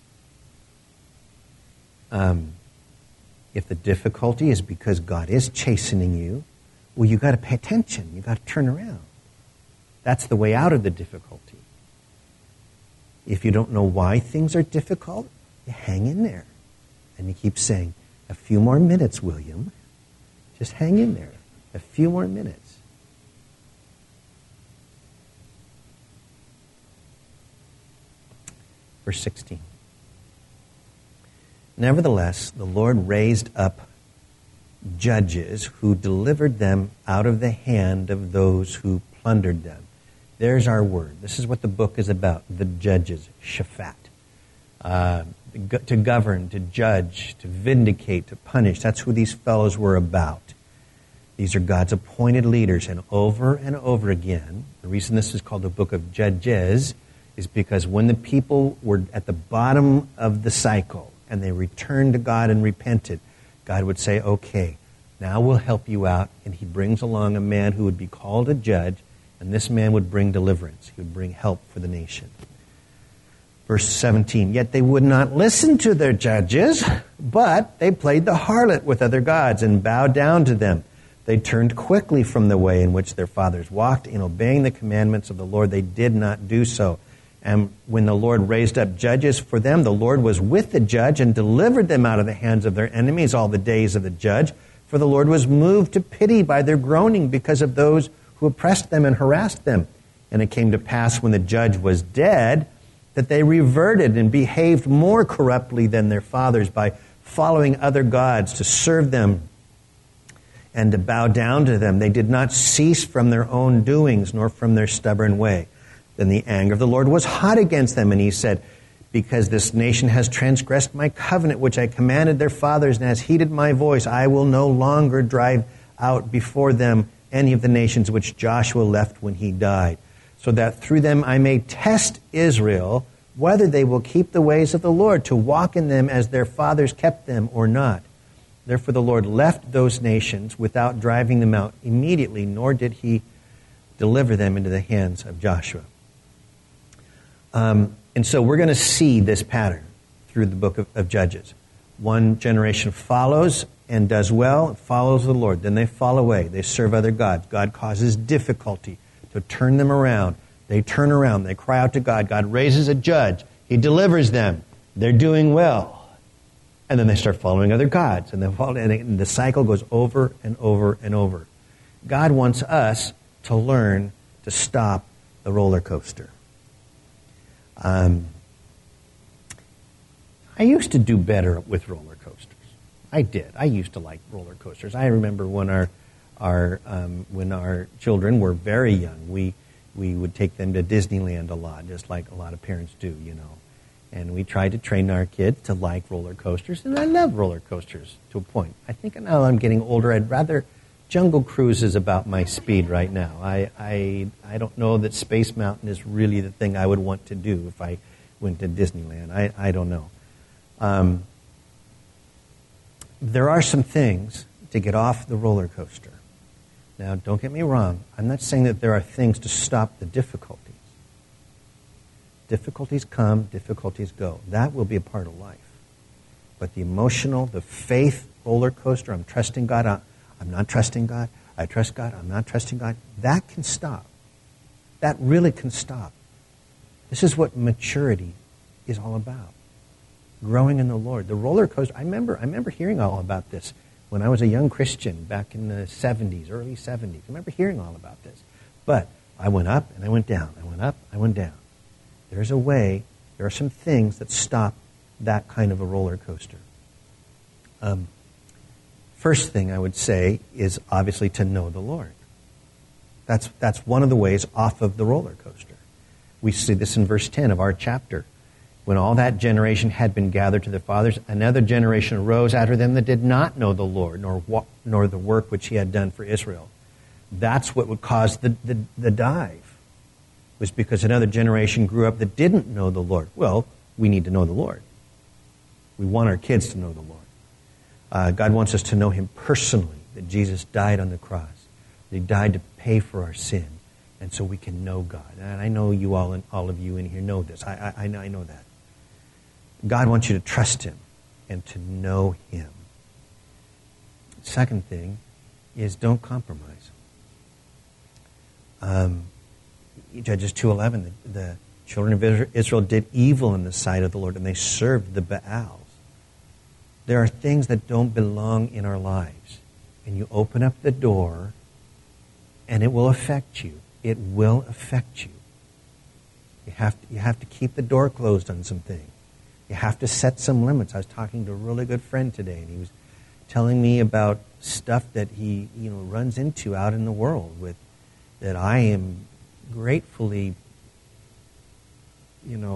there. If the difficulty is because God is chastening you, well, you got to pay attention. You got to turn around. That's the way out of the difficulty. If you don't know why things are difficult, you hang in there. And you keep saying, a few more minutes, William. Just hang in there. A few more minutes. Verse 16. Nevertheless, the Lord raised up judges who delivered them out of the hand of those who plundered them. There's our word. This is what the book is about. The judges, Shaphat. To govern, to judge, to vindicate, to punish. That's who these fellows were about. These are God's appointed leaders. And over again, the reason this is called the book of Judges is because when the people were at the bottom of the cycle and they returned to God and repented, God would say, okay, now we'll help you out. And he brings along a man who would be called a judge, And this man would bring deliverance. He would bring help for the nation. Verse 17, yet they would not listen to their judges, but they played the harlot with other gods and bowed down to them. They turned quickly from the way in which their fathers walked. In obeying the commandments of the Lord, they did not do so. And when the Lord raised up judges for them, the Lord was with the judge and delivered them out of the hands of their enemies all the days of the judge. For the Lord was moved to pity by their groaning because of those who oppressed them and harassed them. And it came to pass when the judge was dead that they reverted and behaved more corruptly than their fathers by following other gods to serve them and to bow down to them. They did not cease from their own doings nor from their stubborn way. Then the anger of the Lord was hot against them, and he said, because this nation has transgressed my covenant, which I commanded their fathers, and has heeded my voice, I will no longer drive out before them any of the nations which Joshua left when he died, so that through them I may test Israel, whether they will keep the ways of the Lord, to walk in them as their fathers kept them or not. Therefore the Lord left those nations without driving them out immediately, nor did he deliver them into the hands of Joshua. And so we're going to see this pattern through the book of Judges. One generation follows and does well, follows the Lord. Then they fall away. They serve other gods. God causes difficulty to turn them around. They turn around. They cry out to God. God raises a judge. He delivers them. They're doing well. And then they start following other gods. And the cycle goes over and over and over. God wants us to learn to stop the roller coaster. I used to do better with roller coasters. I did. I used to like roller coasters. I remember when our children were very young, we would take them to Disneyland a lot, just like a lot of parents do, you know. And we tried to train our kids to like roller coasters, and I love roller coasters to a point. I think now I'm getting older, I'd rather Jungle Cruise is about my speed right now. I don't know that Space Mountain is really the thing I would want to do if I went to Disneyland. I don't know. There are some things to get off the roller coaster. Now, don't get me wrong. I'm not saying that there are things to stop the difficulties. Difficulties come, difficulties go. That will be a part of life. But the emotional, the faith roller coaster, I'm trusting God, I'm not trusting God, I trust God, I'm not trusting God, that can stop. That really can stop. This is what maturity is all about. Growing in the Lord. The roller coaster, I remember hearing all about this when I was a young Christian back in the 70s, early 70s. I remember hearing all about this. But I went up and I went down. I went up, I went down. There's a way, there are some things that stop that kind of a roller coaster. First thing I would say is obviously to know the Lord. That's one of the ways off of the roller coaster. We see this in verse 10 of our chapter. When all that generation had been gathered to their fathers, another generation arose after them that did not know the Lord, nor the work which he had done for Israel. That's what would cause the dive, was because another generation grew up that didn't know the Lord. Well, we need to know the Lord. We want our kids to know the Lord. God wants us to know him personally, that Jesus died on the cross, that he died to pay for our sin, and so we can know God. And I know you all of you in here know this. I know that. God wants you to trust him and to know him. Second thing is don't compromise. Judges 2:11, the children of Israel did evil in the sight of the Lord, and they served the Baals. There are things that don't belong in our lives, and you open up the door, and it will affect you. It will affect you. You have to keep the door closed on some things. You have to set some limits. I was talking to a really good friend today, and he was telling me about stuff that he runs into out in the world that I am gratefully didn't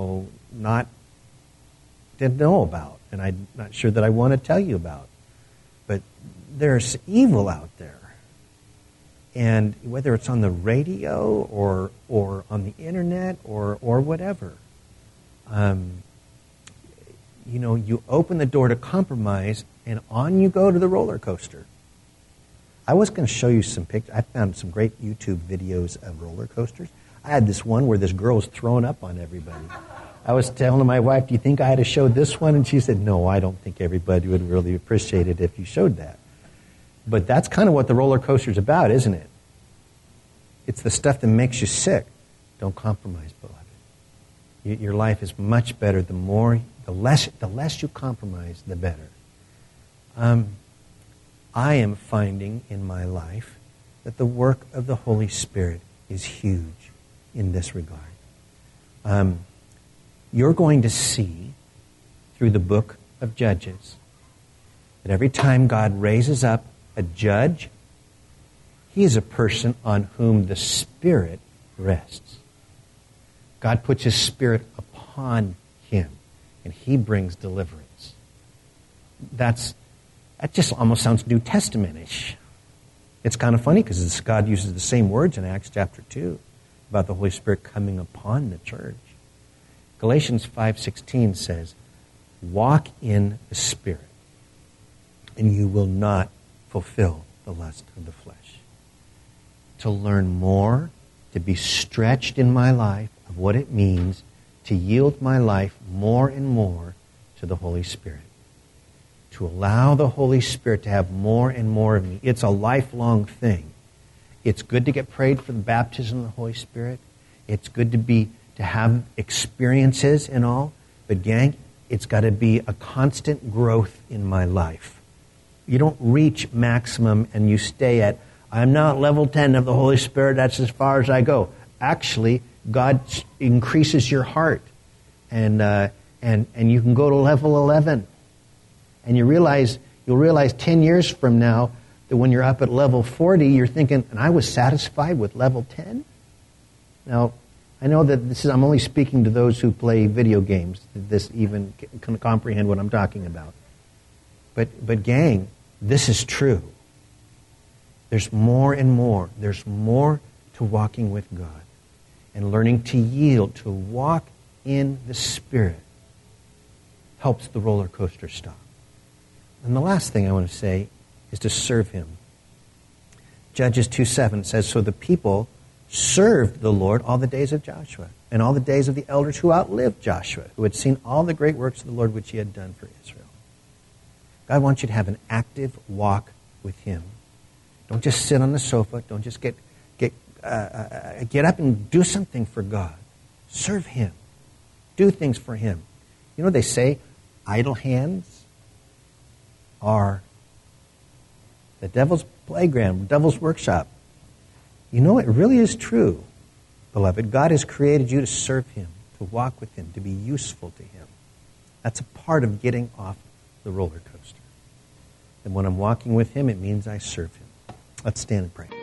know about, and I'm not sure that I want to tell you about. But there's evil out there. And whether it's on the radio or on the internet or whatever, you open the door to compromise, and on you go to the roller coaster. I was going to show you some pictures. I found some great YouTube videos of roller coasters. I had this one where this girl was throwing up on everybody. I was telling my wife, do you think I had to show this one? And she said, no, I don't think everybody would really appreciate it if you showed that. But that's kind of what the roller coaster's about, isn't it? It's the stuff that makes you sick. Don't compromise, beloved. Your life is much better the less you compromise, the better. I am finding in my life that the work of the Holy Spirit is huge in this regard. You're going to see through the book of Judges that every time God raises up a judge, he is a person on whom the Spirit rests. God puts His Spirit upon him, and he brings deliverance. That just almost sounds New Testament-ish. It's kind of funny because God uses the same words in Acts chapter 2 about the Holy Spirit coming upon the church. Galatians 5:16 says, walk in the Spirit, and you will not fulfill the lust of the flesh. To learn more, to be stretched in my life of what it means to yield my life more and more to the Holy Spirit. To allow the Holy Spirit to have more and more of me. It's a lifelong thing. It's good to get prayed for the baptism of the Holy Spirit. It's good to have experiences and all. But gang, it's got to be a constant growth in my life. You don't reach maximum and you stay at, I'm now at level 10 of the Holy Spirit, that's as far as I go. Actually, God increases your heart. And you can go to level 11. And you'll realize 10 years from now that when you're up at level 40, you're thinking, and I was satisfied with level 10? Now, I know that I'm only speaking to those who play video games, that this even can comprehend what I'm talking about. But gang, this is true. There's more and more. There's more to walking with God and learning to yield, to walk in the Spirit helps the roller coaster stop. And the last thing I want to say is to serve Him. Judges 2:7 says, so the people served the Lord all the days of Joshua and all the days of the elders who outlived Joshua, who had seen all the great works of the Lord which He had done for Israel. God wants you to have an active walk with Him. Don't just sit on the sofa. Don't just get up and do something for God. Serve Him. Do things for Him. You know what they say? Idle hands are the devil's playground, devil's workshop. You know, it really is true, beloved. God has created you to serve Him, to walk with Him, to be useful to Him. That's a part of getting off the roller coaster. And when I'm walking with Him, it means I serve Him. Let's stand and pray.